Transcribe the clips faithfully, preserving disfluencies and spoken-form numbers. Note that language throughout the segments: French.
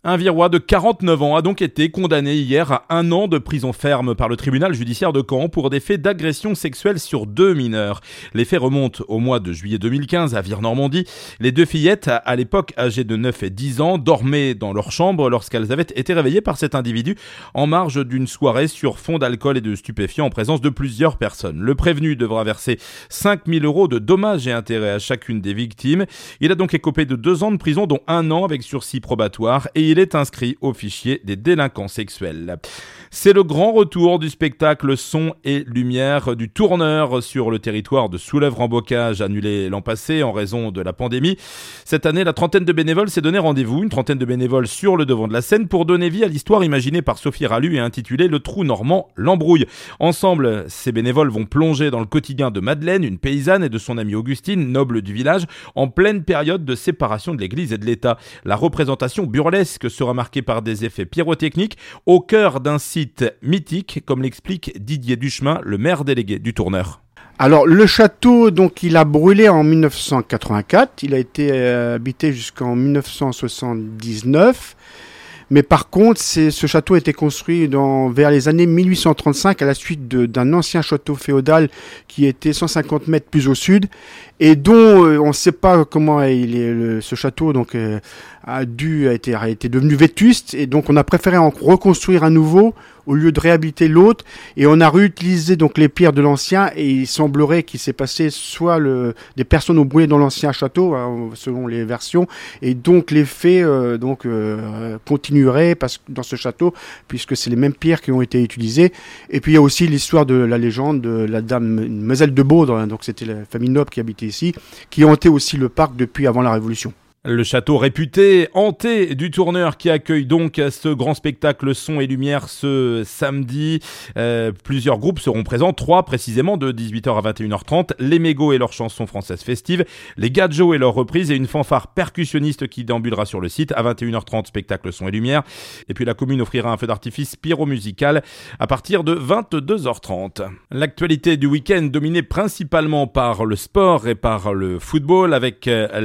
Un Virois de quarante-neuf ans a donc été condamné hier à un an de prison ferme par le tribunal judiciaire de Caen pour des faits d'agression sexuelle sur deux mineurs. Les faits remontent au mois de juillet deux mille quinze à Vire-Normandie. Les deux fillettes, à l'époque âgées de neuf et dix ans, dormaient dans leur chambre lorsqu'elles avaient été réveillées par cet individu en marge d'une soirée sur fond d'alcool et de stupéfiants en présence de plusieurs personnes. Le prévenu devra verser cinq mille euros de dommages et intérêts à chacune des victimes. Il a donc écopé de deux ans de prison, dont un an avec sursis probatoire, et il est inscrit au fichier des délinquants sexuels. C'est le grand retour du spectacle Son et Lumière du Tourneur sur le territoire de Soulèvre-en-Bocage, annulé l'an passé en raison de la pandémie. Cette année, la trentaine de bénévoles s'est donné rendez-vous, une trentaine de bénévoles sur le devant de la scène pour donner vie à l'histoire imaginée par Sophie Ralu et intitulée Le Trou Normand, l'embrouille. Ensemble, ces bénévoles vont plonger dans le quotidien de Madeleine, une paysanne, et de son amie Augustine, noble du village, en pleine période de séparation de l'Église et de l'État. La représentation burlesque sera marquée par des effets pyrotechniques au cœur d'un site mythique, comme l'explique Didier Duchemin, le maire délégué du Tourneur. Alors le château, donc il a brûlé en dix-neuf cent quatre-vingt-quatre, il a été euh, habité jusqu'en dix-neuf cent soixante-dix-neuf. Mais par contre, c'est, ce château a été construit dans, vers les années mille huit cent trente-cinq à la suite de, d'un ancien château féodal qui était cent cinquante mètres plus au sud et dont euh, on ne sait pas comment il est, le, ce château donc euh, a dû a été, a été devenu vétuste et donc on a préféré en reconstruire un nouveau au lieu de réhabiliter l'autre et on a réutilisé donc les pierres de l'ancien et il semblerait qu'il s'est passé soit le, des personnes ont brûlé dans l'ancien château hein, selon les versions et donc les faits euh, donc euh, continueraient parce, dans ce château puisque c'est les mêmes pierres qui ont été utilisées et puis il y a aussi l'histoire de la légende de la dame Mademoiselle de Baudre hein, donc c'était la famille noble qui habitait ici qui hantait aussi le parc depuis avant la Révolution. Le château réputé, hanté du Tourneur qui accueille donc ce grand spectacle Son et Lumière ce samedi. Euh, plusieurs groupes seront présents, trois précisément, de dix-huit heures à vingt et une heures trente. Les Mégots et leurs chansons françaises festives, les Gadjo et leurs reprises et une fanfare percussionniste qui déambulera sur le site à vingt et une heures trente, spectacle Son et Lumière. Et puis la commune offrira un feu d'artifice pyro-musical à partir de vingt-deux heures trente. L'actualité du week-end dominée principalement par le sport et par le football avec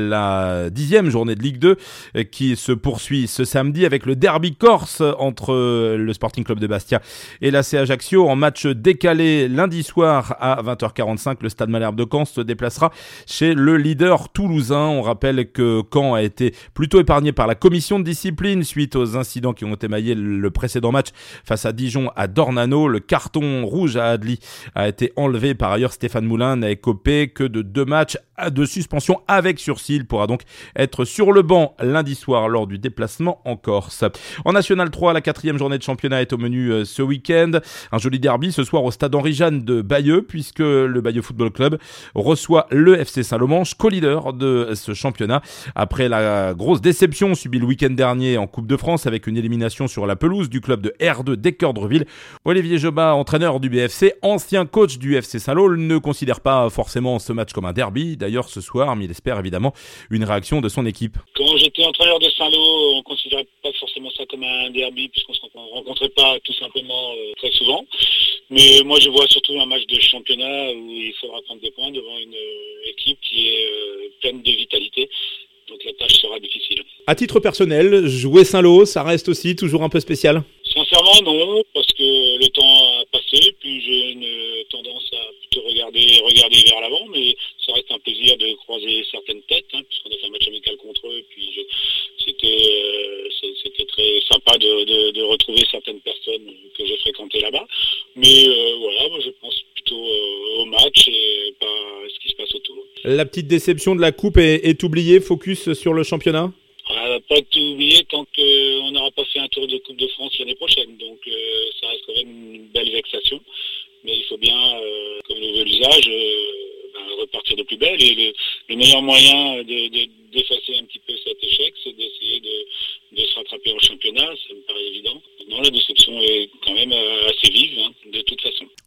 la dixième journée de Ligue deux qui se poursuit ce samedi avec le derby corse entre le Sporting Club de Bastia et l'A C Ajaccio en match décalé lundi soir à vingt heures quarante-cinq. Le Stade Malherbe de Caen se déplacera chez le leader toulousain. On rappelle que Caen a été plutôt épargné par la commission de discipline suite aux incidents qui ont émaillé le précédent match face à Dijon à Dornano. Le carton rouge à Adli a été enlevé. Par ailleurs, Stéphane Moulin n'a écopé que de deux matchs de suspension avec sursis. Il pourra donc être sur le banc lundi soir lors du déplacement en Corse. En National trois, la quatrième journée de championnat est au menu ce week-end. Un joli derby ce soir au stade Henri-Jeanne de Bayeux puisque le Bayeux Football Club reçoit le F C Saint-Lomanche, co-leader de ce championnat. Après la grosse déception subie le week-end dernier en Coupe de France avec une élimination sur la pelouse du club de R deux d'Équeurdreville, Olivier Jobat, entraîneur du B F C, ancien coach du F C Saint-Lô, ne considère pas forcément ce match comme un derby. D'ailleurs, ce soir, mais il espère évidemment une réaction de son équipe. Quand j'étais entraîneur de Saint-Lô, on ne considérait pas forcément ça comme un derby puisqu'on ne se rencontrait pas tout simplement euh, très souvent. Mais moi je vois surtout un match de championnat où il faudra prendre des points devant une euh, équipe qui est euh, pleine de vitalité. Donc la tâche sera difficile. À titre personnel, jouer Saint-Lô, ça reste aussi toujours un peu spécial ? Sincèrement non, parce que le temps a passé, puis j'ai une tendance à plutôt regarder, regarder vers l'avant, mais ça reste un plaisir de croiser certaines têtes, hein, puisqu'on a fait un match amical contre eux, puis je, c'était, euh, c'était très sympa de, de, de retrouver certaines personnes que j'ai fréquentées là-bas. Mais euh, voilà, moi je pense plutôt euh, au match et pas à ce qui se passe autour. La petite déception de la coupe est, est oubliée, focus sur le championnat ? On va pas tout oublier tant qu'on n'aura pas fait un tour de Coupe de France l'année prochaine. Donc euh, ça reste quand même une belle vexation. Mais il faut bien, euh, comme le veut l'usage, euh, ben, repartir de plus belle. Et le, le meilleur moyen de, de, d'effacer un petit peu cet échec, c'est d'essayer de, de se rattraper en championnat. Ça me paraît évident. Non, la déception est quand même assez vive, hein, de toute façon.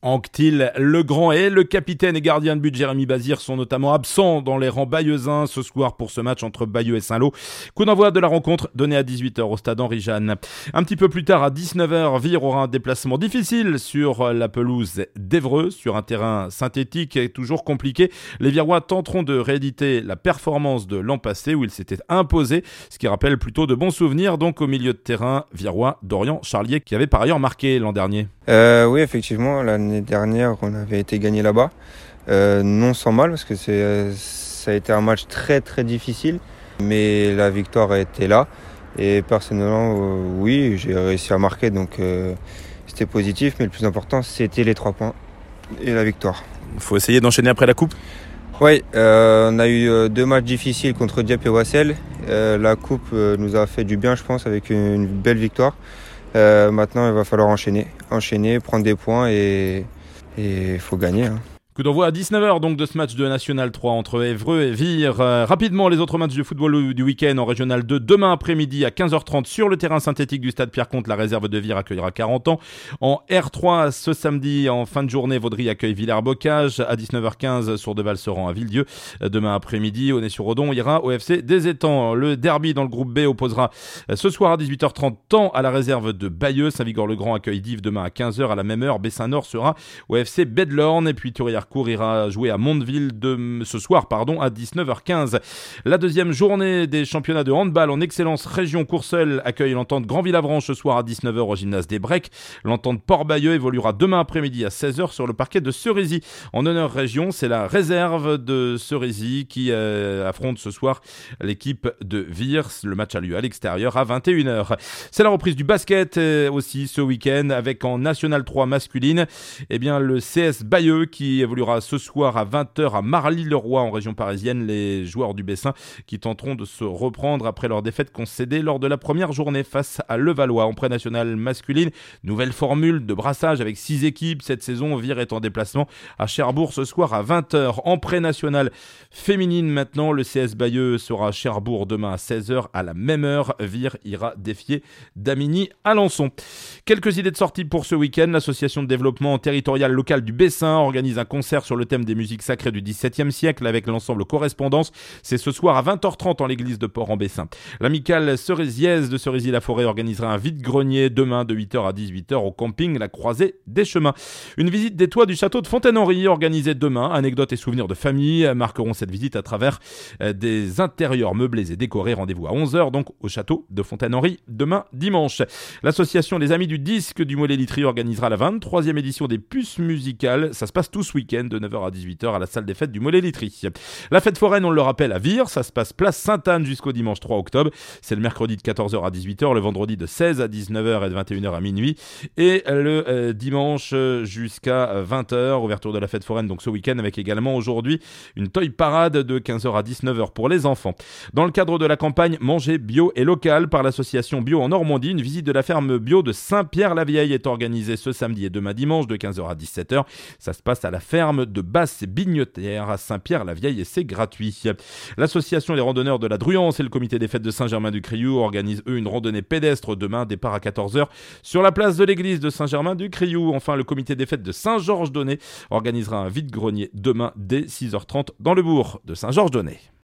Anctil Legrand et le capitaine et gardien de but Jérémy Bazir sont notamment absents dans les rangs bayeuxins ce soir pour ce match entre Bayeux et Saint-Lô. Coup d'envoi de la rencontre donné à dix-huit heures au stade Henri Jeanne. Un petit peu plus tard à dix-neuf heures, Vire aura un déplacement difficile sur la pelouse d'Évreux, sur un terrain synthétique et toujours compliqué. Les Virois tenteront de rééditer la performance de l'an passé où ils s'étaient imposés, ce qui rappelle plutôt de bons souvenirs donc au milieu de terrain virois Dorian Charlier qui avait par ailleurs marqué l'an dernier. Euh, oui, effectivement, l'année dernière, on avait été gagné là-bas, euh, non sans mal, parce que c'est, ça a été un match très très difficile, mais la victoire a été là. Et personnellement, euh, oui, j'ai réussi à marquer, donc euh, c'était positif, mais le plus important, c'était les trois points et la victoire. Il faut essayer d'enchaîner après la coupe. Oui, euh, on a eu euh, deux matchs difficiles contre Dieppe et Wassel. Euh, la coupe euh, nous a fait du bien, je pense, avec une, une belle victoire. Euh, maintenant, il va falloir enchaîner, enchaîner, prendre des points et il faut gagner. Hein. Coup d'envoi à dix-neuf heures donc de ce match de National trois entre Évreux et Vire. Euh, rapidement, les autres matchs du football du week-end en Régional deux. Demain après-midi à quinze heures trente sur le terrain synthétique du stade Pierre-Comte, la réserve de Vire accueillera quarante ans. En R trois, ce samedi, en fin de journée, Vaudry accueille Villers-Bocage. À dix-neuf heures quinze, Sourdeval se rend à Villedieu. Demain après-midi, Aunay-sur-Odon ira au F C des Étangs. Le derby dans le groupe B opposera ce soir à dix-huit heures trente Temps à la réserve de Bayeux. Saint-Vigor-le-Grand accueille Dives demain à quinze heures. À la même heure, Bessin-Nord sera au F C Bedlorn. Et puis Thury-Harcourt ira jouer à Mondeville de, ce soir pardon, à dix-neuf heures quinze. La deuxième journée des championnats de handball en excellence région Courseulles accueille l'entente Grand-Villavranche ce soir à dix-neuf heures au gymnase des Brecs. L'entente Port-Bayeux évoluera demain après-midi à seize heures sur le parquet de Cerisy. En honneur région, c'est la réserve de Cerisy qui euh, affronte ce soir l'équipe de Vire. Le match a lieu à l'extérieur à vingt et une heures. C'est la reprise du basket euh, aussi ce week-end avec en National trois masculine eh bien, le C S Bayeux qui évoluera ce soir à vingt heures à Marly-le-Roi en région parisienne. Les joueurs du Bessin qui tenteront de se reprendre après leur défaite concédée lors de la première journée face à Levallois. En pré-national masculine, nouvelle formule de brassage avec six équipes. Cette saison, Vire est en déplacement à Cherbourg ce soir à vingt heures. En pré-national féminine maintenant, le C S Bayeux sera à Cherbourg demain à seize heures. À la même heure, Vire ira défier Damigny-Alençon. Quelques idées de sortie pour ce week-end. L'association de développement territorial local du Bessin organise un concert sur le thème des musiques sacrées du dix-septième siècle avec l'ensemble Correspondance. C'est ce soir à vingt heures trente en l'église de Port-en-Bessin. L'amicale Cerisiaise de Cerisy-la-Forêt organisera un vide-grenier demain de huit heures à dix-huit heures au camping La Croisée des Chemins. Une visite des toits du château de Fontaine-Henri organisée demain. Anecdotes et souvenirs de famille marqueront cette visite à travers des intérieurs meublés et décorés. Rendez-vous à onze heures donc au château de Fontaine-Henri demain dimanche. L'association Les Amis du Disque du Mollet-Litry organisera la vingt-troisième édition des Puces musicales. Ça se passe tout ce week-end de neuf heures à dix-huit heures à la salle des fêtes du Mollet-Litry. La fête foraine, on le rappelle, à Vire, ça se passe place Sainte-Anne jusqu'au dimanche trois octobre. C'est le mercredi de quatorze heures à dix-huit heures, le vendredi de seize à dix-neuf heures et de vingt et une heures à minuit et le euh, dimanche jusqu'à vingt heures, ouverture de la fête foraine donc ce week-end avec également aujourd'hui une toy parade de quinze heures à dix-neuf heures pour les enfants. Dans le cadre de la campagne Manger bio et local par l'association Bio en Normandie, une visite de la ferme bio de Saint-Pierre-la-Vieille est organisée ce samedi et demain dimanche de quinze heures à dix-sept heures. Ça se passe à la ferme de Basse-Bignotière à Saint-Pierre-la-Vieille et c'est gratuit. L'association des randonneurs de la Druance et le comité des fêtes de Saint-Germain-du-Crioux organisent eux une randonnée pédestre demain, départ à quatorze heures sur la place de l'église de Saint-Germain-du-Crioux. Enfin, le comité des fêtes de Saint-Georges-d'Aunay organisera un vide-grenier demain dès six heures trente dans le bourg de Saint-Georges-d'Aunay.